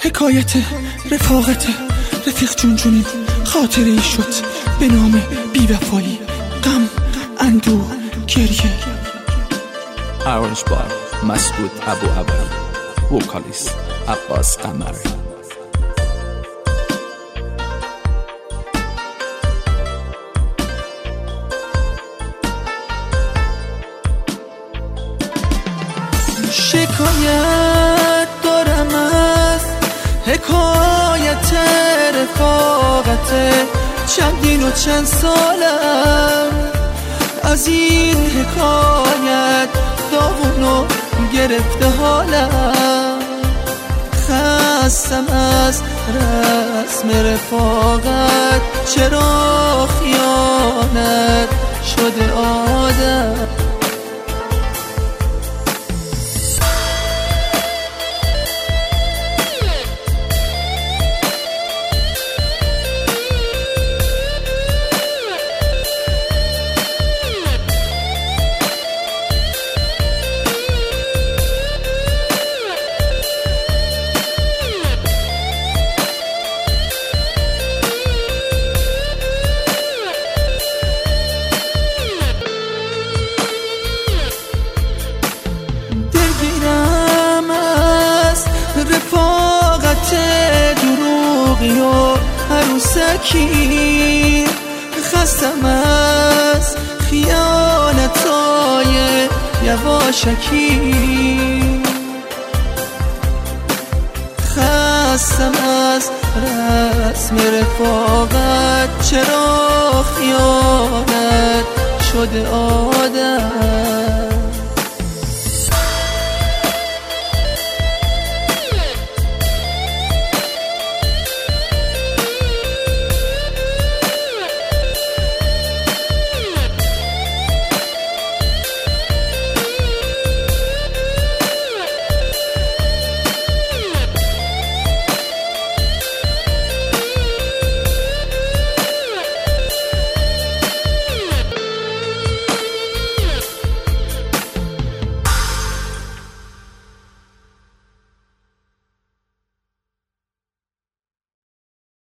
حکایت رفاقت رفیق جون جونیم خاطره ای شد به نام بی‌وفایی، غم، اندوه، گریه. Arranged by مسعود ابوعبایی، وکالیست عباس قمری. شکایت دارم از حکایت رفاقت چندین و چند سالم، از این حکایت داغونو گرفته حالم، خستم از رسم رفاقت، چرا خیانت شده عادت. رفاقت دروغی و عروسکی، خستم از خیانتای یواشکی، خستم از رسم رفاقت، چرا خیانت شده عادت.